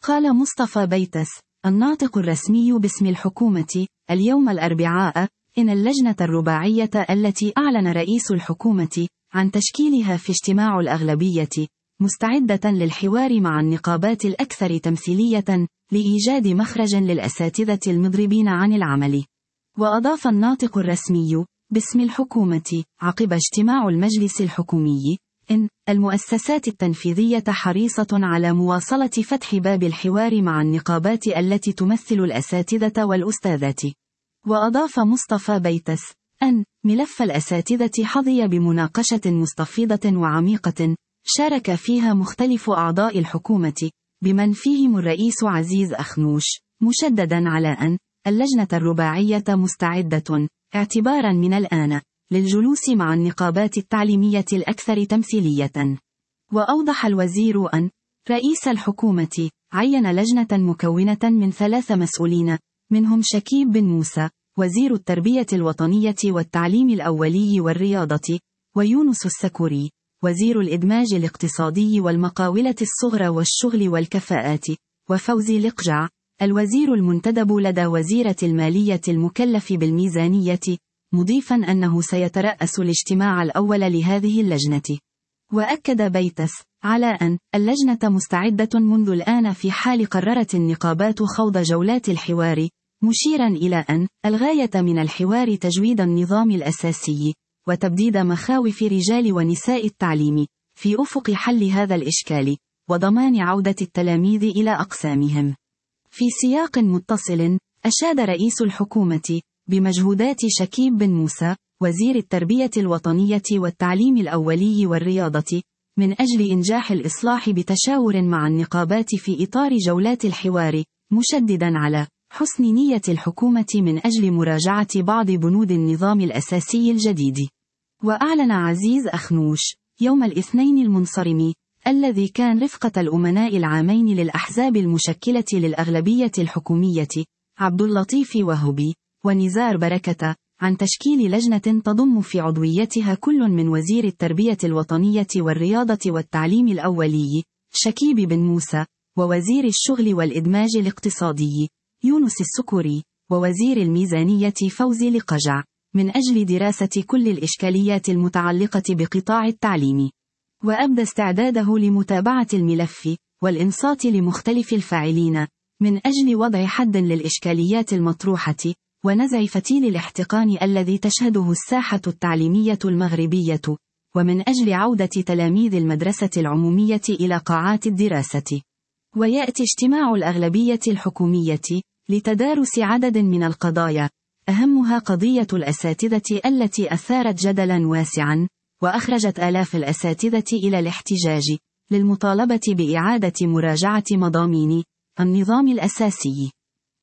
قال مصطفى بيتس الناطق الرسمي باسم الحكومة اليوم الأربعاء إن اللجنة الرباعية التي أعلن رئيس الحكومة عن تشكيلها في اجتماع الأغلبية مستعدة للحوار مع النقابات الأكثر تمثيلية لإيجاد مخرج للأساتذة المضربين عن العمل. وأضاف الناطق الرسمي باسم الحكومة عقب اجتماع المجلس الحكومي إن المؤسسات التنفيذية حريصة على مواصلة فتح باب الحوار مع النقابات التي تمثل الأساتذة والأستاذات. وأضاف مصطفى بيتس أن ملف الأساتذة حظي بمناقشة مستفيضة وعميقة شارك فيها مختلف أعضاء الحكومة بمن فيهم الرئيس عزيز أخنوش، مشددا على أن اللجنة الرباعية مستعدة اعتبارا من الآن للجلوس مع النقابات التعليمية الأكثر تمثيلية. وأوضح الوزير أن رئيس الحكومة عين لجنة مكونة من 3 مسؤولين منهم شكيب بن موسى وزير التربية الوطنية والتعليم الأولي والرياضة، ويونس السكوري وزير الإدماج الاقتصادي والمقاولة الصغرى والشغل والكفاءات، وفوزي لقجع الوزير المنتدب لدى وزيرة المالية المكلف بالميزانية، مضيفا أنه سيترأس الاجتماع الأول لهذه اللجنة. وأكد بيتس على أن اللجنة مستعدة منذ الآن في حال قررت النقابات خوض جولات الحوار، مشيرا إلى أن الغاية من الحوار تجويد النظام الأساسي وتبديد مخاوف رجال ونساء التعليم في أفق حل هذا الإشكال وضمان عودة التلاميذ إلى أقسامهم. في سياق متصل أشاد رئيس الحكومة بمجهودات شكيب بن موسى وزير التربية الوطنية والتعليم الأولي والرياضة من أجل إنجاح الإصلاح بتشاور مع النقابات في إطار جولات الحوار، مشددا على حسن نية الحكومة من أجل مراجعة بعض بنود النظام الأساسي الجديد. وأعلن عزيز أخنوش يوم الاثنين المنصرم الذي كان رفقة الأمناء العامين للأحزاب المشكلة للأغلبية الحكومية عبد اللطيف وهبي ونزار بركة عن تشكيل لجنة تضم في عضويتها كل من وزير التربية الوطنية والرياضة والتعليم الأولي شكيب بن موسى، ووزير الشغل والإدماج الاقتصادي يونس السكوري، ووزير الميزانية فوزي لقجع، من أجل دراسة كل الإشكاليات المتعلقة بقطاع التعليم. وأبدى استعداده لمتابعة الملف والإنصات لمختلف الفاعلين من أجل وضع حد للإشكاليات المطروحة ونزع فتيل الاحتقان الذي تشهده الساحة التعليمية المغربية، ومن أجل عودة تلاميذ المدرسة العمومية إلى قاعات الدراسة. ويأتي اجتماع الأغلبية الحكومية لتدارس عدد من القضايا، أهمها قضية الأساتذة التي أثارت جدلا واسعا وأخرجت آلاف الأساتذة إلى الاحتجاج للمطالبة بإعادة مراجعة مضامين النظام الأساسي.